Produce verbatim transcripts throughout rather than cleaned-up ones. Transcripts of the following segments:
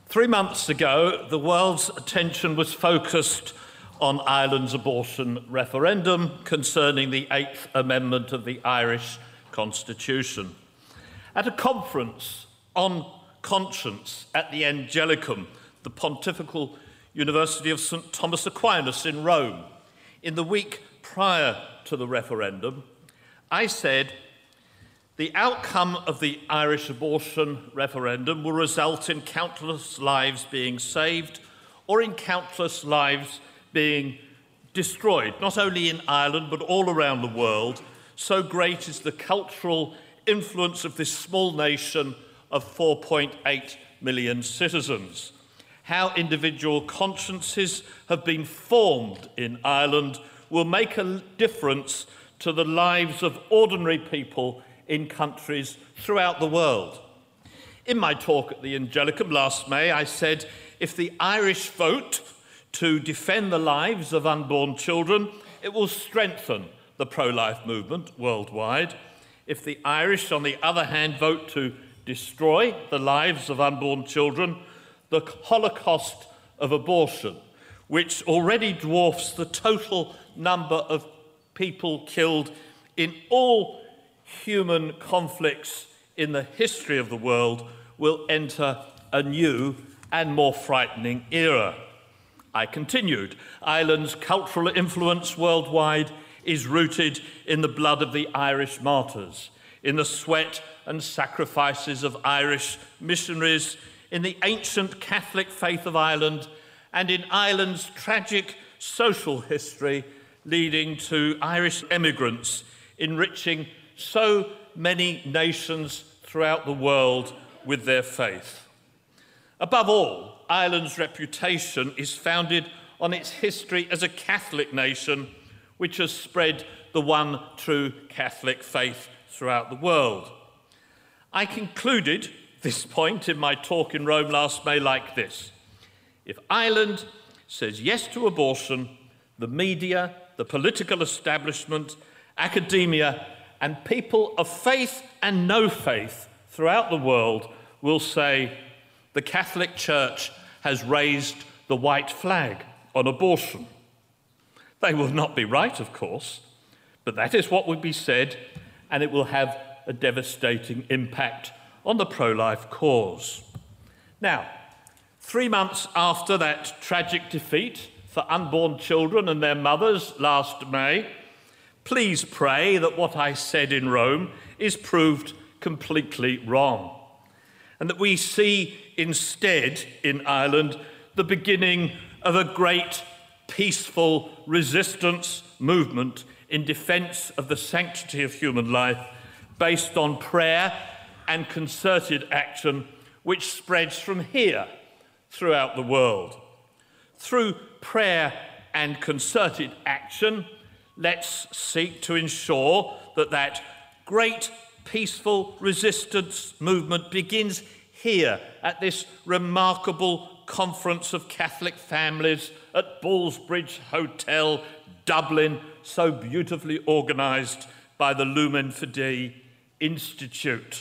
Three months ago, the world's attention was focused on Ireland's abortion referendum concerning the Eighth Amendment of the Irish Constitution. At a conference on conscience at the Angelicum, the Pontifical University of Saint Thomas Aquinas in Rome, in the week prior to the referendum, I said, the outcome of the Irish abortion referendum will result in countless lives being saved or in countless lives being destroyed, not only in Ireland but all around the world. So great is the cultural influence of this small nation of four point eight million citizens. How individual consciences have been formed in Ireland will make a difference to the lives of ordinary people in countries throughout the world. In my talk at the Angelicum last May, I said, if the Irish vote to defend the lives of unborn children, it will strengthen the pro-life movement worldwide. If the Irish, on the other hand, vote to destroy the lives of unborn children, the Holocaust of abortion, which already dwarfs the total number of people killed in all human conflicts in the history of the world, will enter a new and more frightening era. I continued, Ireland's cultural influence worldwide is rooted in the blood of the Irish martyrs, in the sweat and sacrifices of Irish missionaries, in the ancient Catholic faith of Ireland, and in Ireland's tragic social history leading to Irish emigrants enriching so many nations throughout the world with their faith. Above all, Ireland's reputation is founded on its history as a Catholic nation, which has spread the one true Catholic faith throughout the world. I concluded this point in my talk in Rome last May like this. If Ireland says yes to abortion, the media, the political establishment, academia, and people of faith and no faith throughout the world will say the Catholic Church has raised the white flag on abortion. They will not be right, of course, but that is what will be said, and it will have a devastating impact on the pro-life cause. Now, three months after that tragic defeat for unborn children and their mothers last May, please pray that what I said in Rome is proved completely wrong, and that we see instead in Ireland the beginning of a great peaceful resistance movement in defence of the sanctity of human life, based on prayer and concerted action, which spreads from here throughout the world. Through prayer and concerted action, let's seek to ensure that that great peaceful resistance movement begins here at this remarkable conference of Catholic families at Ballsbridge Hotel, Dublin, so beautifully organised by the Lumen Fidei Institute.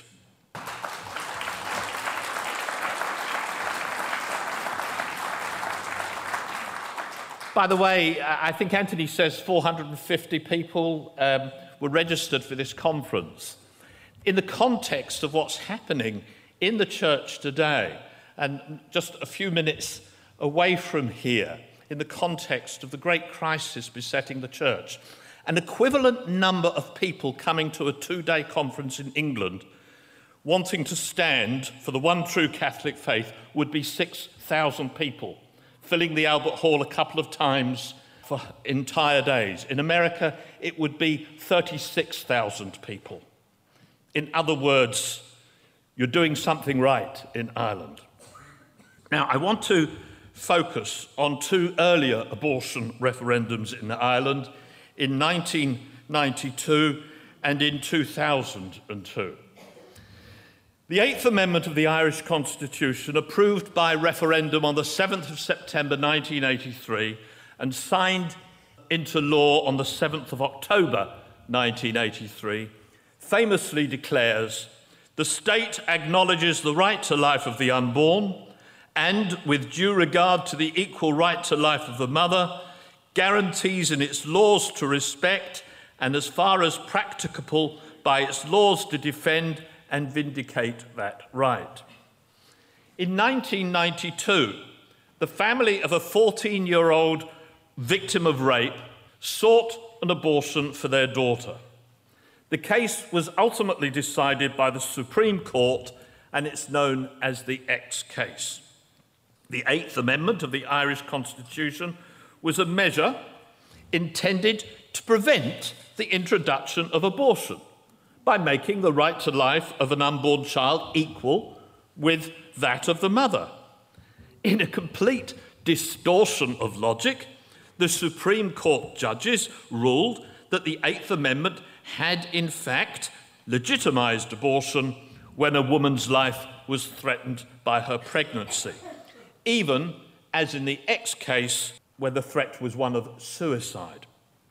By the way, I think Anthony says four hundred fifty people um, were registered for this conference. In the context of what's happening in the church today, and just a few minutes away from here, in the context of the great crisis besetting the church, an equivalent number of people coming to a two-day conference in England wanting to stand for the one true Catholic faith would be six thousand people, filling the Albert Hall a couple of times for entire days. In America, it would be thirty-six thousand people. In other words, you're doing something right in Ireland. Now, I want to focus on two earlier abortion referendums in Ireland, in nineteen ninety-two and in two thousand two. The Eighth Amendment of the Irish Constitution, approved by referendum on the seventh of September nineteen eighty-three and signed into law on the seventh of October nineteen eighty-three, famously declares, "The state acknowledges the right to life of the unborn and, with due regard to the equal right to life of the mother, guarantees in its laws to respect and, as far as practicable, by its laws to defend and vindicate that right. In nineteen ninety-two, the family of a fourteen-year-old victim of rape sought an abortion for their daughter. The case was ultimately decided by the Supreme Court, and it's known as the X case. The Eighth Amendment of the Irish Constitution was a measure intended to prevent the introduction of abortion by making the right to life of an unborn child equal with that of the mother. In a complete distortion of logic, the Supreme Court judges ruled that the Eighth Amendment had in fact legitimised abortion when a woman's life was threatened by her pregnancy, even as in the X case where the threat was one of suicide.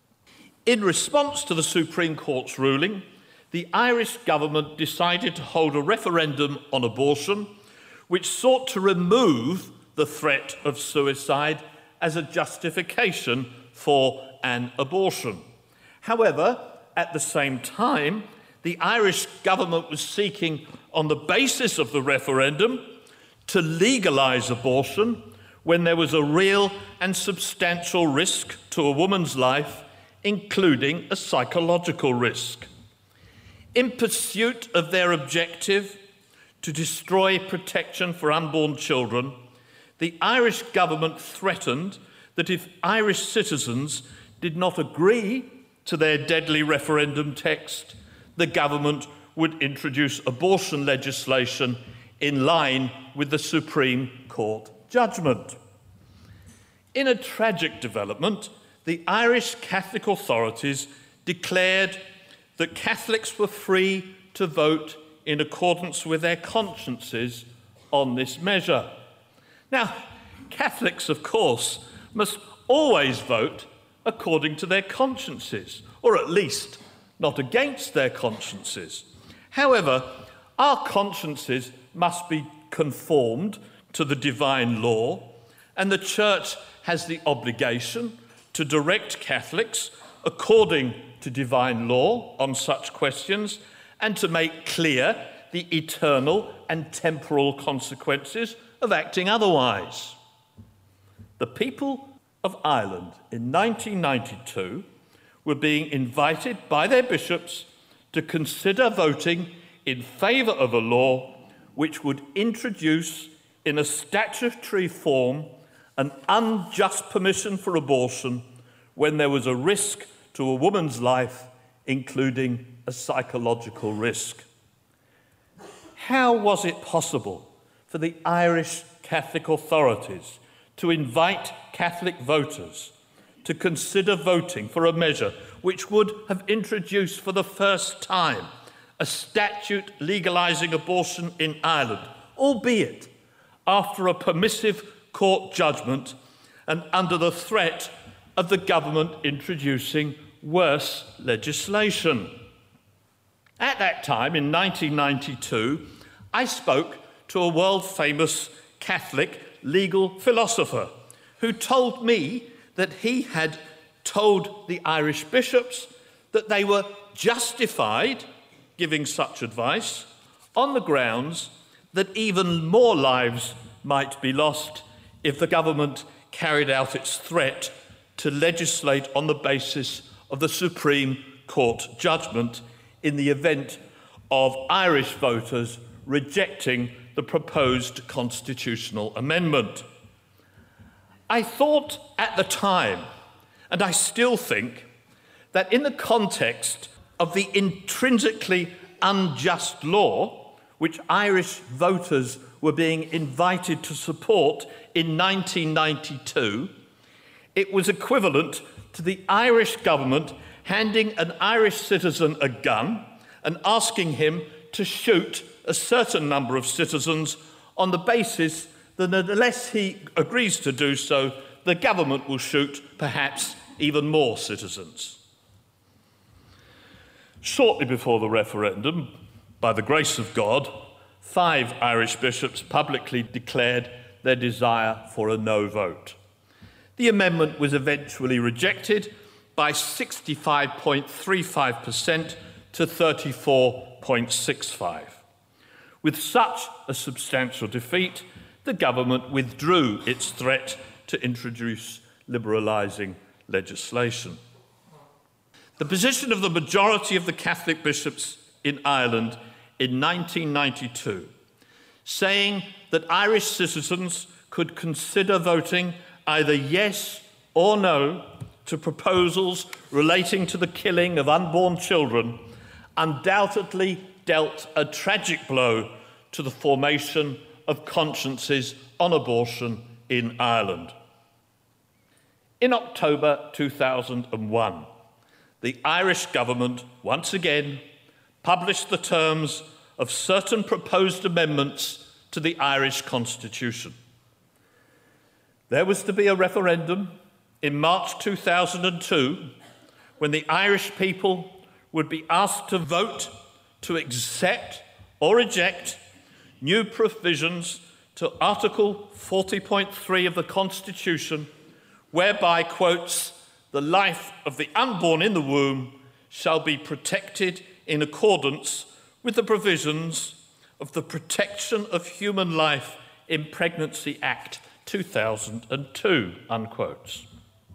In response to the Supreme Court's ruling, the Irish government decided to hold a referendum on abortion which sought to remove the threat of suicide as a justification for an abortion. However, at the same time, the Irish government was seeking, on the basis of the referendum, to legalise abortion when there was a real and substantial risk to a woman's life, including a psychological risk. In pursuit of their objective to destroy protection for unborn children, the Irish government threatened that if Irish citizens did not agree to their deadly referendum text, the government would introduce abortion legislation in line with the Supreme Court judgment. In a tragic development, the Irish Catholic authorities declared that Catholics were free to vote in accordance with their consciences on this measure. Now, Catholics, of course, must always vote according to their consciences, or at least not against their consciences. However, our consciences must be conformed to the divine law, and the Church has the obligation to direct Catholics according to divine law on such questions and to make clear the eternal and temporal consequences of acting otherwise. The people of Ireland in nineteen ninety-two were being invited by their bishops to consider voting in favour of a law which would introduce in a statutory form an unjust permission for abortion when there was a risk to a woman's life, including a psychological risk. How was it possible for the Irish Catholic authorities to invite Catholic voters to consider voting for a measure which would have introduced for the first time a statute legalising abortion in Ireland, albeit after a permissive court judgment and under the threat of the government introducing worse legislation? At that time, in nineteen ninety-two, I spoke to a world-famous Catholic legal philosopher who told me that he had told the Irish bishops that they were justified giving such advice on the grounds that even more lives might be lost if the government carried out its threat to legislate on the basis of the Supreme Court judgment in the event of Irish voters rejecting the proposed constitutional amendment. I thought at the time, and I still think, that in the context of the intrinsically unjust law which Irish voters were being invited to support in nineteen ninety-two, it was equivalent to the Irish government handing an Irish citizen a gun and asking him to shoot a certain number of citizens on the basis that unless he agrees to do so, the government will shoot perhaps even more citizens. Shortly before the referendum, by the grace of God, five Irish bishops publicly declared their desire for a no vote. The amendment was eventually rejected by sixty-five point three five percent to thirty-four point six five. With such a substantial defeat, the government withdrew its threat to introduce liberalising legislation. The position of the majority of the Catholic bishops in Ireland in nineteen ninety-two, saying that Irish citizens could consider voting either yes or no to proposals relating to the killing of unborn children, undoubtedly dealt a tragic blow to the formation of consciences on abortion in Ireland. In October two thousand one, the Irish government once again published the terms of certain proposed amendments to the Irish Constitution. There was to be a referendum in March two thousand two when the Irish people would be asked to vote to accept or reject new provisions to Article forty point three of the Constitution, whereby, quotes, "the life of the unborn in the womb shall be protected in accordance with the provisions of the Protection of Human Life in Pregnancy Act two thousand two, unquote.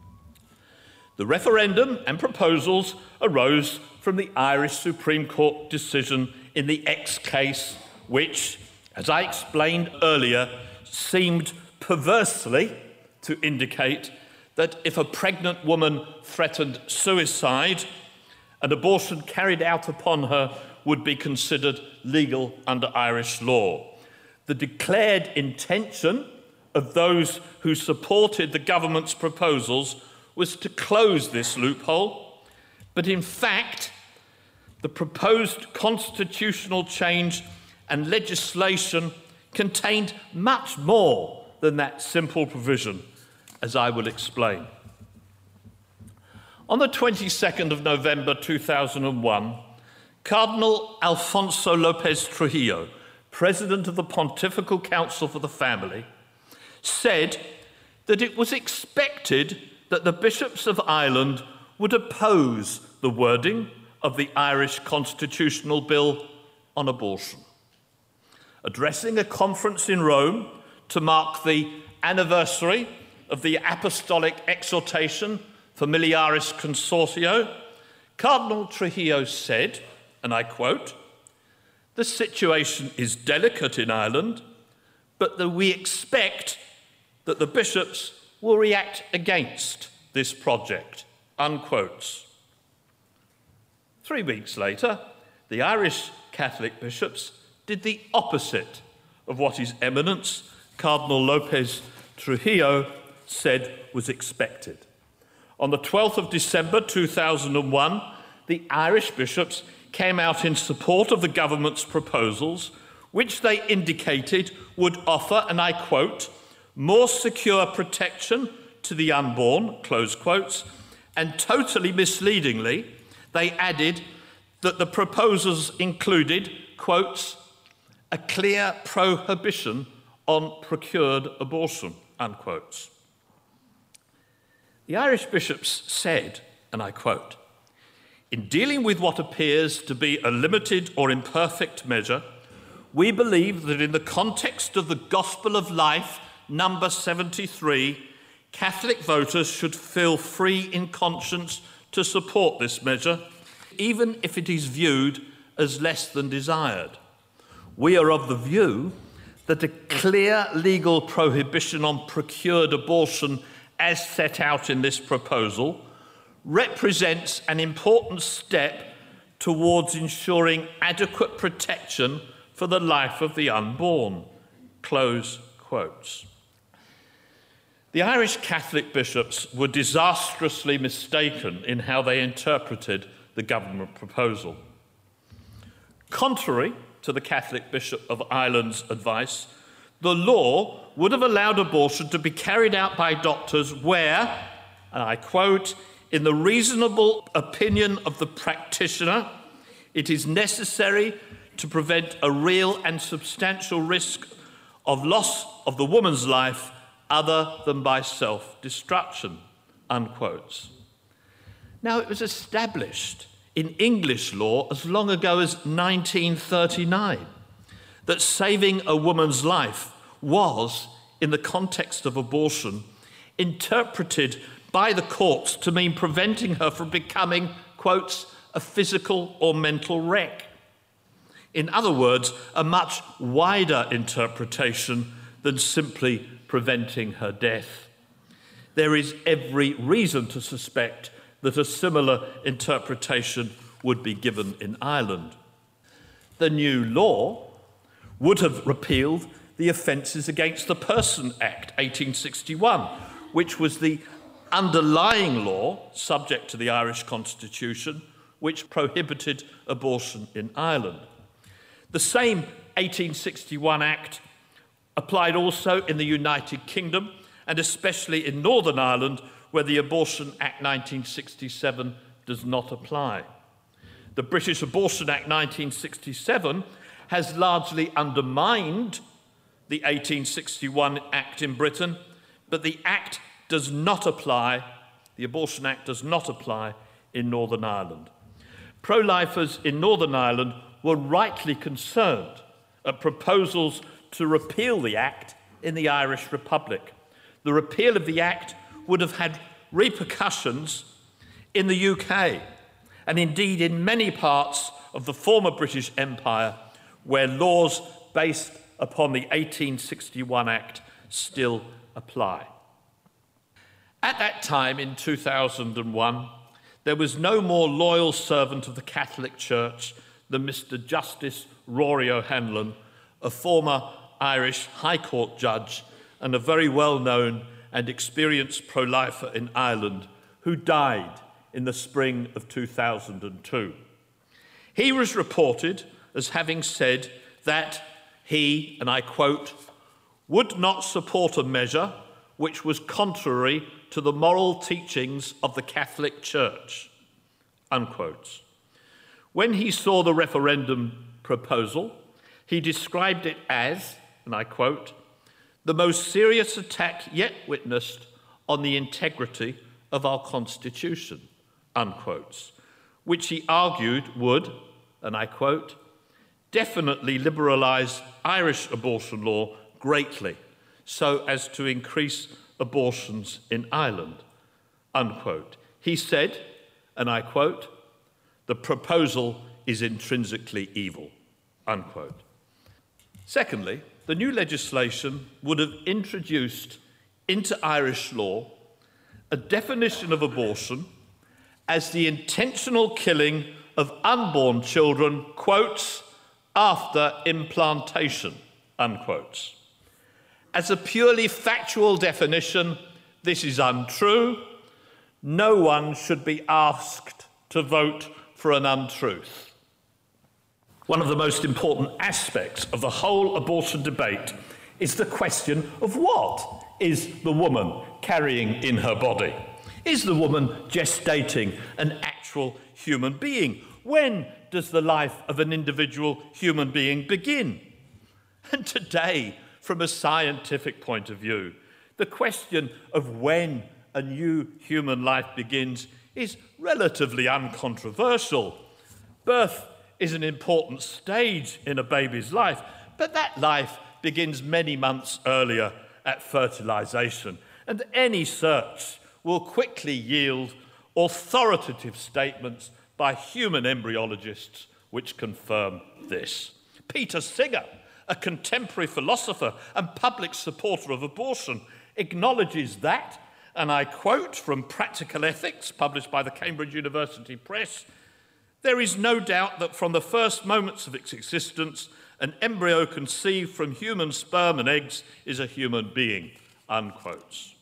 The referendum and proposals arose from the Irish Supreme Court decision in the X case, which, as I explained earlier, seemed perversely to indicate that if a pregnant woman threatened suicide, an abortion carried out upon her would be considered legal under Irish law. The declared intention of those who supported the government's proposals was to close this loophole, but in fact, the proposed constitutional change and legislation contained much more than that simple provision, as I will explain. On the twenty-second of November two thousand one, Cardinal Alfonso López Trujillo, President of the Pontifical Council for the Family, said that it was expected that the bishops of Ireland would oppose the wording of the Irish constitutional bill on abortion. Addressing a conference in Rome to mark the anniversary of the Apostolic Exhortation Familiaris Consortio, Cardinal Trujillo said, and I quote, "The situation is delicate in Ireland, but that we expect that the bishops will react against this project," unquote. Three weeks later, the Irish Catholic bishops did the opposite of what His Eminence, Cardinal López Trujillo, said was expected. On the twelfth of December two thousand one, the Irish bishops came out in support of the government's proposals, which they indicated would offer, and I quote, "more secure protection to the unborn," close quotes, and totally misleadingly, they added that the proposals included, quotes, "a clear prohibition on procured abortion," unquote. The Irish bishops said, and I quote, "In dealing with what appears to be a limited or imperfect measure, we believe that in the context of the Gospel of Life, number seventy-three, Catholic voters should feel free in conscience to support this measure, even if it is viewed as less than desired. We are of the view that a clear legal prohibition on procured abortion as set out in this proposal represents an important step towards ensuring adequate protection for the life of the unborn," close quotes. The Irish Catholic bishops were disastrously mistaken in how they interpreted the government proposal. Contrary to the Catholic Bishop of Ireland's advice, the law would have allowed abortion to be carried out by doctors where, and I quote, "in the reasonable opinion of the practitioner, it is necessary to prevent a real and substantial risk of loss of the woman's life other than by self-destruction, unquotes. Now, it was established in English law as long ago as nineteen thirty-nine that saving a woman's life was, in the context of abortion, interpreted by the courts to mean preventing her from becoming, quotes, a physical or mental wreck. In other words, a much wider interpretation than simply preventing her death. There is every reason to suspect that a similar interpretation would be given in Ireland. The new law would have repealed the Offences Against the Person Act, eighteen sixty-one, which was the underlying law, subject to the Irish Constitution, which prohibited abortion in Ireland. The same eighteen sixty-one Act applied also in the United Kingdom, and especially in Northern Ireland, where the Abortion Act nineteen sixty-seven does not apply. The British Abortion Act nineteen sixty-seven has largely undermined the eighteen sixty-one Act in Britain, but the Act does not apply, the Abortion Act does not apply in Northern Ireland. Pro-lifers in Northern Ireland were rightly concerned at proposals to repeal the Act in the Irish Republic. The repeal of the Act would have had repercussions in the U K, and indeed in many parts of the former British Empire, where laws based upon the eighteen sixty-one Act still apply. At that time, in two thousand one, there was no more loyal servant of the Catholic Church than Mister Justice Rory O'Hanlon, a former Irish High Court judge and a very well-known and experienced pro-lifer in Ireland, who died in the spring of two thousand two. He was reported as having said that he, and I quote, would not support a measure which was contrary to the moral teachings of the Catholic Church, unquote. When he saw the referendum proposal, he described it as, and I quote, the most serious attack yet witnessed on the integrity of our Constitution, unquote, which he argued would, and I quote, definitely liberalise Irish abortion law greatly so as to increase abortions in Ireland, unquote. He said, and I quote, the proposal is intrinsically evil, unquote. Secondly, the new legislation would have introduced into Irish law a definition of abortion as the intentional killing of unborn children, quotes, after implantation, unquote. As a purely factual definition, this is untrue. No one should be asked to vote for an untruth. One of the most important aspects of the whole abortion debate is the question of what is the woman carrying in her body? Is the woman gestating an actual human being? When does the life of an individual human being begin? And today, from a scientific point of view, the question of when a new human life begins is relatively uncontroversial. Birth is an important stage in a baby's life, but that life begins many months earlier at fertilization, and any search will quickly yield authoritative statements by human embryologists which confirm this. Peter Singer, a contemporary philosopher and public supporter of abortion, acknowledges that, and I quote from Practical Ethics, published by the Cambridge University Press, there is no doubt that from the first moments of its existence, an embryo conceived from human sperm and eggs is a human being, unquote.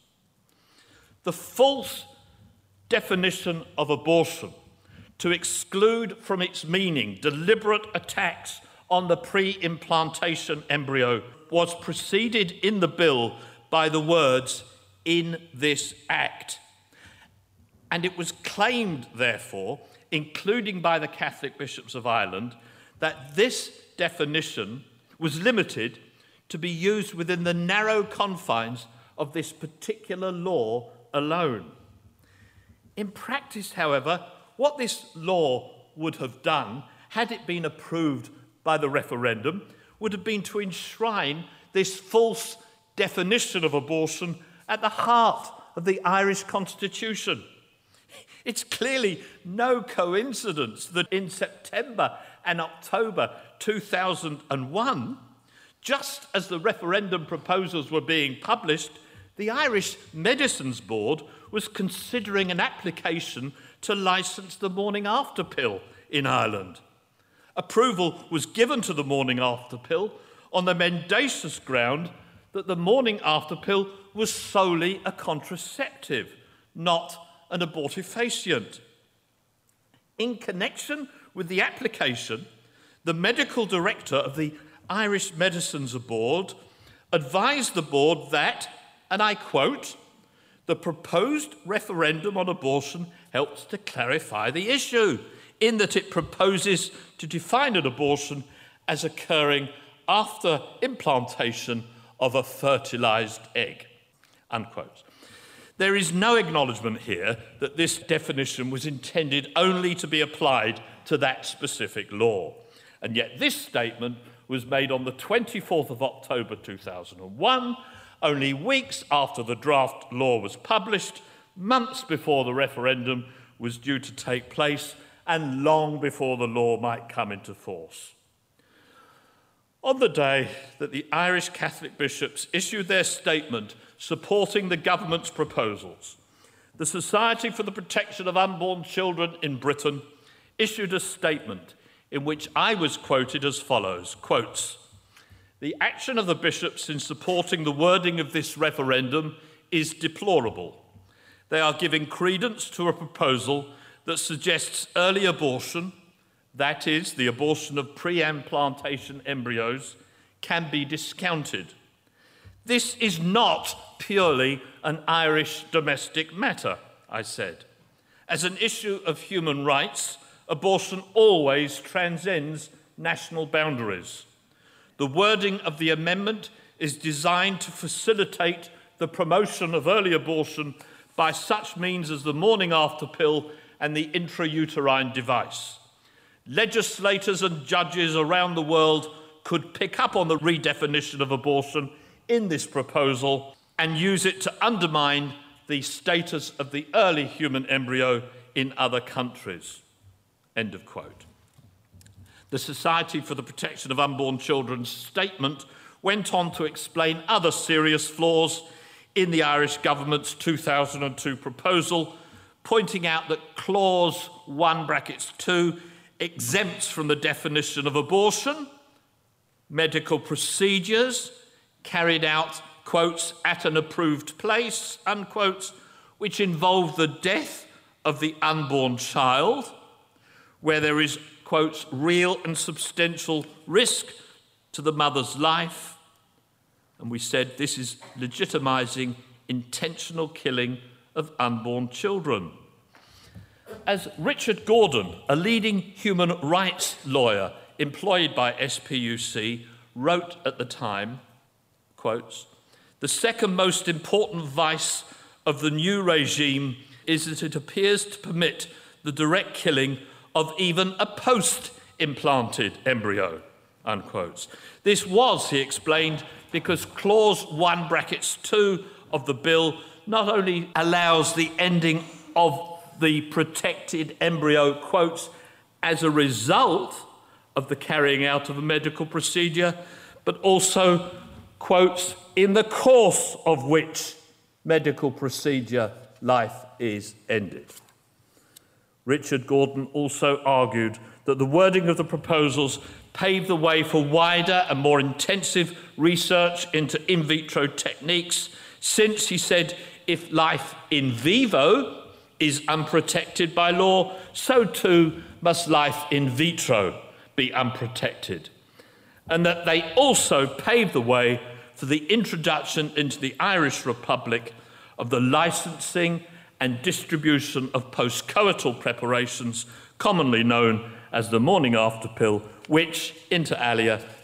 The false definition of abortion to exclude from its meaning deliberate attacks on the pre-implantation embryo was preceded in the bill by the words, in this act. And it was claimed, therefore, including by the Catholic bishops of Ireland, that this definition was limited to be used within the narrow confines of this particular law alone. In practice, however, what this law would have done, had it been approved by the referendum, would have been to enshrine this false definition of abortion at the heart of the Irish Constitution. It's clearly no coincidence that in September and October two thousand one, just as the referendum proposals were being published, the Irish Medicines Board was considering an application to licence the morning after pill in Ireland. Approval was given to the morning after pill on the mendacious ground that the morning after pill was solely a contraceptive, not an abortifacient. In connection with the application, the medical director of the Irish Medicines Board advised the board that, and I quote, "The proposed referendum on abortion helps to clarify the issue, in that it proposes to define an abortion as occurring after implantation of a fertilised egg," unquote. There is no acknowledgement here that this definition was intended only to be applied to that specific law. And yet this statement was made on the twenty-fourth of October two thousand one, only weeks after the draft law was published, months before the referendum was due to take place, and long before the law might come into force. On the day that the Irish Catholic bishops issued their statement supporting the government's proposals, the Society for the Protection of Unborn Children in Britain issued a statement in which I was quoted as follows, quotes, "The action of the bishops in supporting the wording of this referendum is deplorable. They are giving credence to a proposal that suggests early abortion, that is, the abortion of pre-implantation embryos, can be discounted. This is not purely an Irish domestic matter," I said. "As an issue of human rights, abortion always transcends national boundaries. The wording of the amendment is designed to facilitate the promotion of early abortion by such means as the morning after pill and the intrauterine device. Legislators and judges around the world could pick up on the redefinition of abortion in this proposal and use it to undermine the status of the early human embryo in other countries." End of quote. The Society for the Protection of Unborn Children's statement went on to explain other serious flaws in the Irish government's two thousand two proposal, pointing out that clause one brackets two exempts from the definition of abortion medical procedures carried out, quotes, "at an approved place," unquote, which involve the death of the unborn child, where there is, quotes, "real and substantial risk to the mother's life." And we said this is legitimising intentional killing of unborn children. As Richard Gordon, a leading human rights lawyer employed by S P U C, wrote at the time, quotes, "The second most important vice of the new regime is that it appears to permit the direct killing of even a post-implanted embryo," unquote. This was, he explained, because clause one brackets two of the bill not only allows the ending of the protected embryo, quotes, "as a result of the carrying out of a medical procedure," but also, quotes, "in the course of which medical procedure life is ended." Richard Gordon also argued that the wording of the proposals paved the way for wider and more intensive research into in vitro techniques, since, he said, if life in vivo is unprotected by law, so too must life in vitro be unprotected, and that they also paved the way for the introduction into the Irish Republic of the licensing and distribution of post-coital preparations, commonly known as the morning after pill, which, inter alia,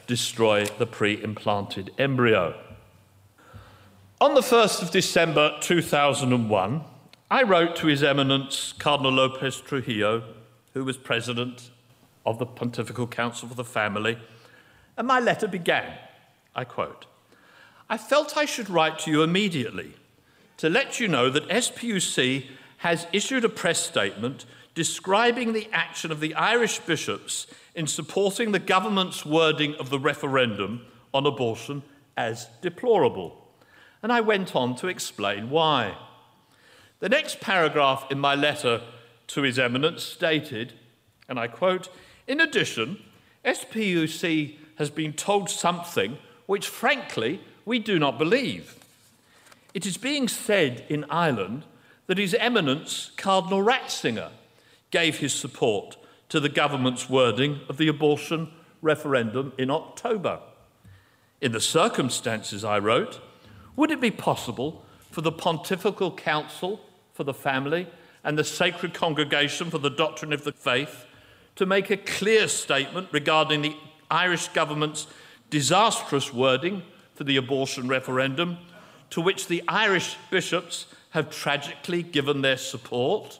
destroy the pre-implanted embryo. On the first of December two thousand one, I wrote to His Eminence Cardinal Lopez Trujillo, who was President of the Pontifical Council for the Family, and my letter began, I quote, "I felt I should write to you immediately to let you know that S P U C has issued a press statement describing the action of the Irish bishops in supporting the government's wording of the referendum on abortion as deplorable." And I went on to explain why. The next paragraph in my letter to His Eminence stated, and I quote, "In addition, S P U C has been told something which, frankly, we do not believe. It is being said in Ireland that His Eminence Cardinal Ratzinger gave his support to the government's wording of the abortion referendum in October. In the circumstances," I wrote, "would it be possible for the Pontifical Council for the Family and the Sacred Congregation for the Doctrine of the Faith to make a clear statement regarding the Irish government's disastrous wording for the abortion referendum, to which the Irish bishops have tragically given their support?"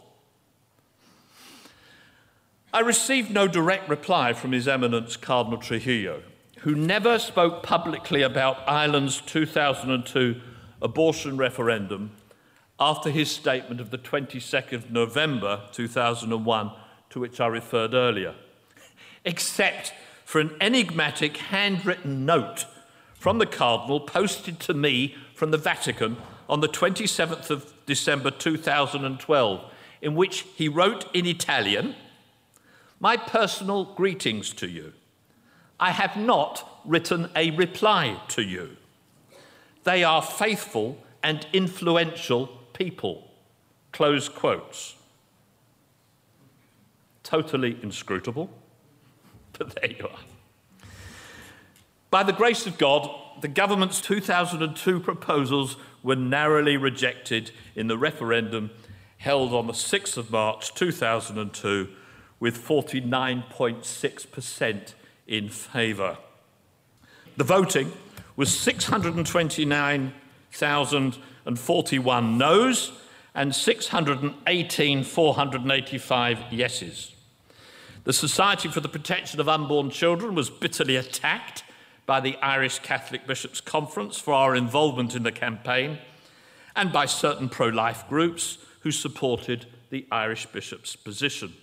I received no direct reply from His Eminence Cardinal Trujillo, who never spoke publicly about Ireland's two thousand two abortion referendum after his statement of the twenty-second of November two thousand one, to which I referred earlier, except for an enigmatic handwritten note from the Cardinal posted to me from the Vatican on the twenty-seventh of December two thousand twelve, in which he wrote in Italian, "My personal greetings to you. I have not written a reply to you. They are faithful and influential people." Close quotes. Totally inscrutable, but there you are. By the grace of God, the government's two thousand two proposals were narrowly rejected in the referendum held on the sixth of March two thousand two, with forty-nine point six percent in favour. The voting was six hundred twenty-nine thousand forty-one noes and six hundred eighteen thousand four hundred eighty-five yeses. The Society for the Protection of Unborn Children was bitterly attacked by the Irish Catholic Bishops' Conference for our involvement in the campaign and by certain pro-life groups who supported the Irish bishops' position.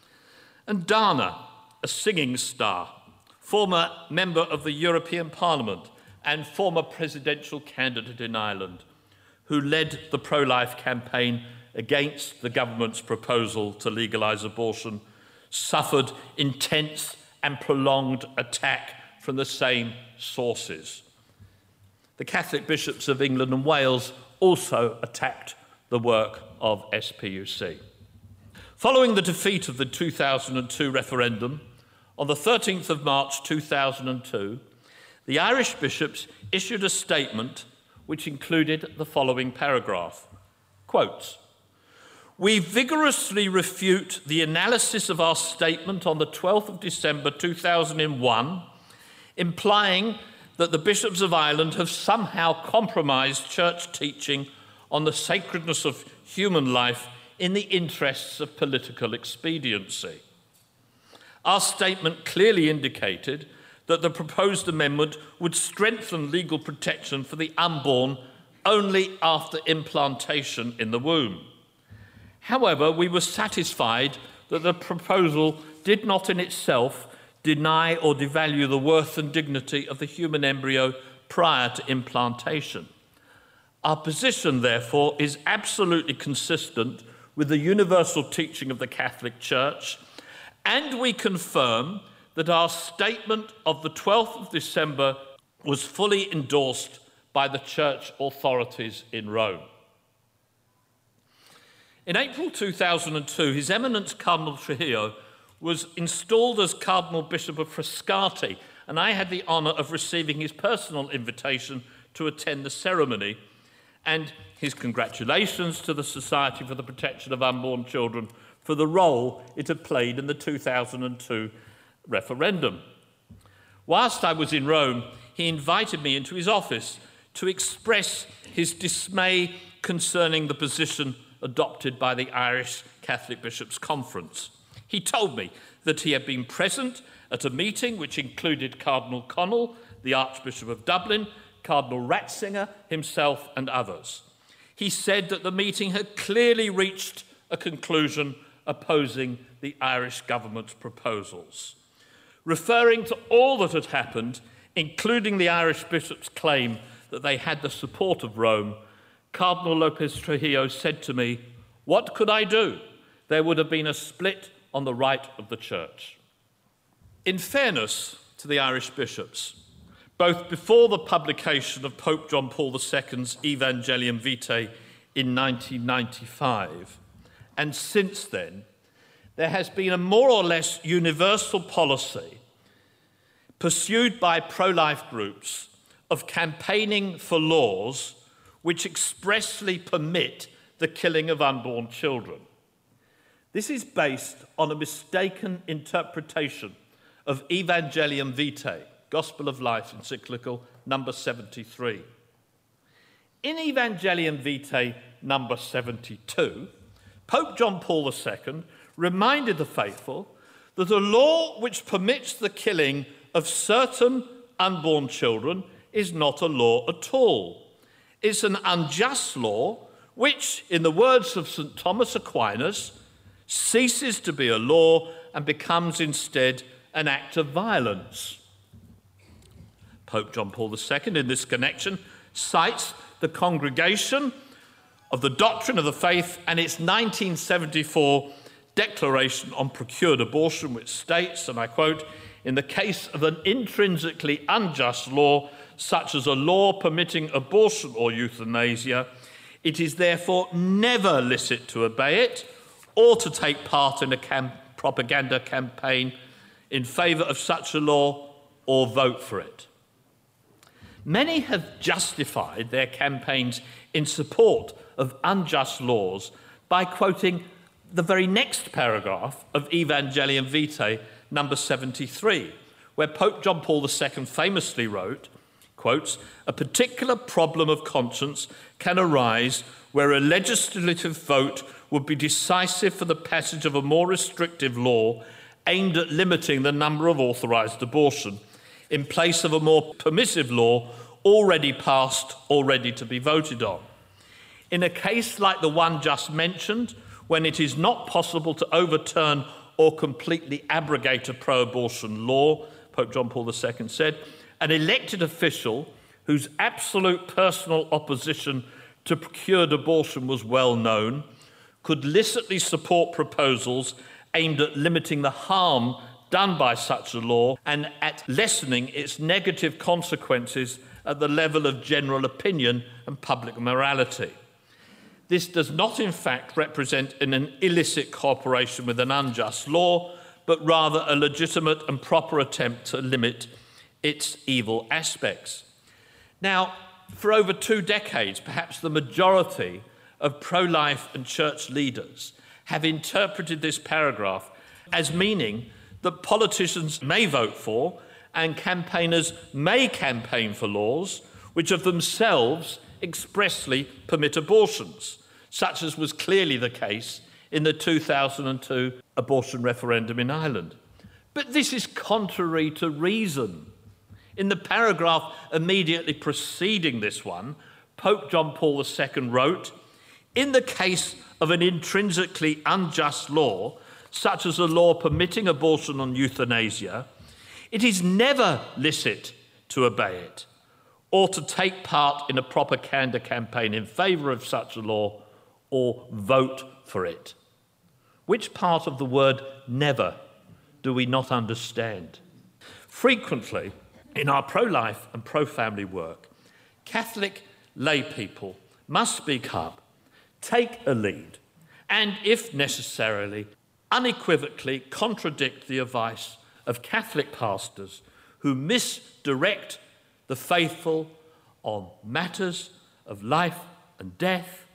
And Dana, a singing star, former member of the European Parliament and former presidential candidate in Ireland, who led the pro-life campaign against the government's proposal to legalise abortion, suffered intense and prolonged attack from the same sources. The Catholic bishops of England and Wales also attacked the work of S P U C. Following the defeat of the two thousand two referendum, on the thirteenth of March two thousand two, the Irish bishops issued a statement which included the following paragraph. Quotes, "We vigorously refute the analysis of our statement on the twelfth of December two thousand one, implying that the bishops of Ireland have somehow compromised church teaching on the sacredness of human life in the interests of political expediency. Our statement clearly indicated that the proposed amendment would strengthen legal protection for the unborn only after implantation in the womb. However, we were satisfied that the proposal did not in itself deny or devalue the worth and dignity of the human embryo prior to implantation. Our position, therefore, is absolutely consistent with the universal teaching of the Catholic Church, and we confirm that our statement of the twelfth of December was fully endorsed by the church authorities in Rome." In April two thousand two, His Eminence Cardinal Trujillo was installed as Cardinal Bishop of Frascati, and I had the honour of receiving his personal invitation to attend the ceremony, and his congratulations to the Society for the Protection of Unborn Children for the role it had played in the two thousand two referendum. Whilst I was in Rome, he invited me into his office to express his dismay concerning the position adopted by the Irish Catholic Bishops' Conference. He told me that he had been present at a meeting which included Cardinal Connell, the Archbishop of Dublin, Cardinal Ratzinger himself and others. He said that the meeting had clearly reached a conclusion opposing the Irish government's proposals. Referring to all that had happened, including the Irish bishops' claim that they had the support of Rome, Cardinal Lopez Trujillo said to me, "What could I do? There would have been a split on the right of the Church." In fairness to the Irish bishops, both before the publication of Pope John Paul the Second's Evangelium Vitae in nineteen ninety-five, and since then, there has been a more or less universal policy pursued by pro-life groups of campaigning for laws which expressly permit the killing of unborn children. This is based on a mistaken interpretation of Evangelium Vitae, Gospel of Life, encyclical number seventy-three. In Evangelium Vitae number seventy-two, Pope John Paul the Second reminded the faithful that a law which permits the killing of certain unborn children is not a law at all. It's an unjust law which, in the words of Saint Thomas Aquinas, ceases to be a law and becomes instead an act of violence. Pope John Paul the Second, in this connection, cites the Congregation of the Doctrine of the Faith and its nineteen seventy-four Declaration on Procured Abortion, which states, and I quote, "In the case of an intrinsically unjust law, such as a law permitting abortion or euthanasia, it is therefore never licit to obey it or to take part in a cam- propaganda campaign in favour of such a law or vote for it." Many have justified their campaigns in support of unjust laws by quoting the very next paragraph of Evangelium Vitae number seventy-three, where Pope John Paul the Second famously wrote, quotes, "A particular problem of conscience can arise where a legislative vote would be decisive for the passage of a more restrictive law aimed at limiting the number of authorised abortion, in place of a more permissive law already passed or ready to be voted on. In a case like the one just mentioned, when it is not possible to overturn or completely abrogate a pro-abortion law," Pope John Paul the Second said, "an elected official whose absolute personal opposition to procured abortion was well known could licitly support proposals aimed at limiting the harm done by such a law and at lessening its negative consequences at the level of general opinion and public morality. This does not, in fact, represent an illicit cooperation with an unjust law, but rather a legitimate and proper attempt to limit its evil aspects." Now, for over two decades, perhaps the majority of pro-life and church leaders have interpreted this paragraph as meaning that politicians may vote for and campaigners may campaign for laws which of themselves expressly permit abortions, such as was clearly the case in the two thousand two abortion referendum in Ireland. But this is contrary to reason. In the paragraph immediately preceding this one, Pope John Paul the Second wrote, "In the case of an intrinsically unjust law, such as a law permitting abortion on euthanasia, it is never licit to obey it or to take part in a propaganda campaign in favour of such a law or vote for it." Which part of the word never do we not understand? Frequently, in our pro-life and pro-family work, Catholic lay people must speak up, take a lead, and, if necessarily, unequivocally contradict the advice of Catholic pastors who misdirect the faithful on matters of life and death,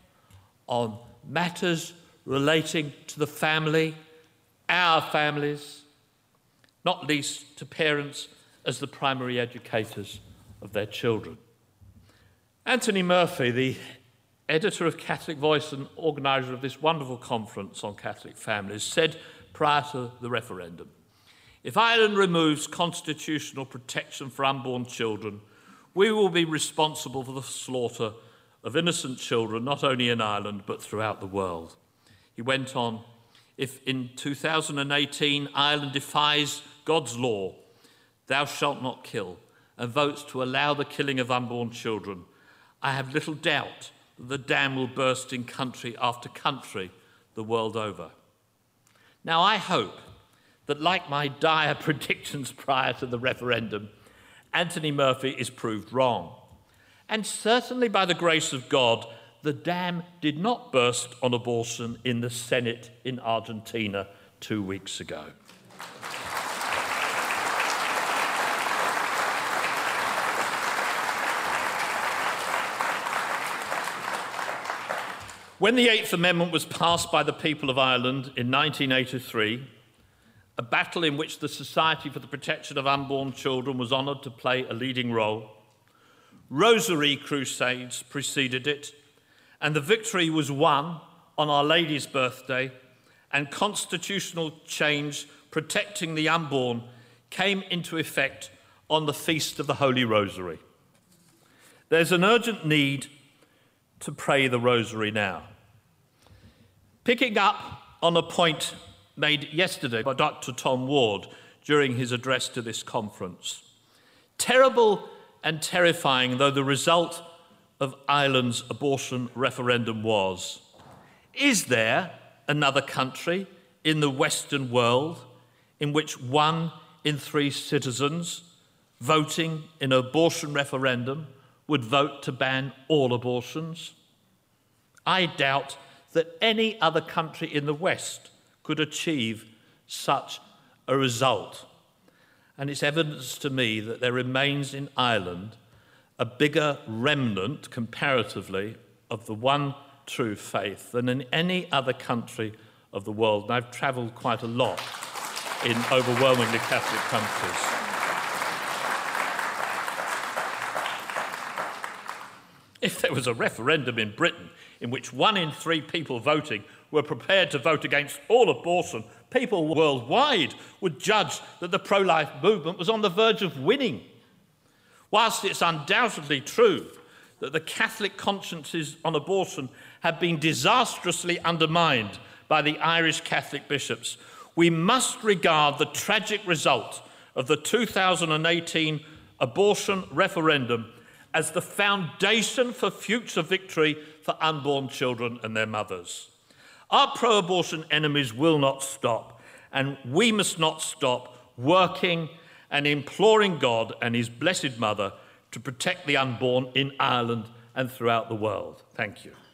on matters relating to the family, our families, not least to parents as the primary educators of their children. Anthony Murphy, the editor of Catholic Voice and organiser of this wonderful conference on Catholic families, said prior to the referendum, "If Ireland removes constitutional protection for unborn children, we will be responsible for the slaughter of innocent children, not only in Ireland, but throughout the world." He went on, "If in two thousand eighteen Ireland defies God's law, thou shalt not kill, and votes to allow the killing of unborn children, I have little doubt that the dam will burst in country after country the world over." Now, I hope that, like my dire predictions prior to the referendum, Anthony Murphy is proved wrong. And certainly by the grace of God, the dam did not burst on abortion in the Senate in Argentina two weeks ago. When the Eighth Amendment was passed by the people of Ireland in nineteen eighty-three, a battle in which the Society for the Protection of Unborn Children was honoured to play a leading role, rosary crusades preceded it, and the victory was won on Our Lady's birthday, and constitutional change protecting the unborn came into effect on the Feast of the Holy Rosary. There's an urgent need to pray the Rosary now. Picking up on a point made yesterday by Doctor Tom Ward during his address to this conference, terrible and terrifying though the result of Ireland's abortion referendum was, is there another country in the Western world in which one in three citizens voting in an abortion referendum would vote to ban all abortions? I doubt that any other country in the West could achieve such a result. And it's evidence to me that there remains in Ireland a bigger remnant, comparatively, of the one true faith than in any other country of the world. And I've travelled quite a lot in overwhelmingly Catholic countries. If there was a referendum in Britain in which one in three people voting were prepared to vote against all abortion, people worldwide would judge that the pro-life movement was on the verge of winning. Whilst it's undoubtedly true that the Catholic consciences on abortion have been disastrously undermined by the Irish Catholic bishops, we must regard the tragic result of the two thousand eighteen abortion referendum as the foundation for future victory for unborn children and their mothers. Our pro-abortion enemies will not stop, and we must not stop working and imploring God and his Blessed Mother to protect the unborn in Ireland and throughout the world. Thank you.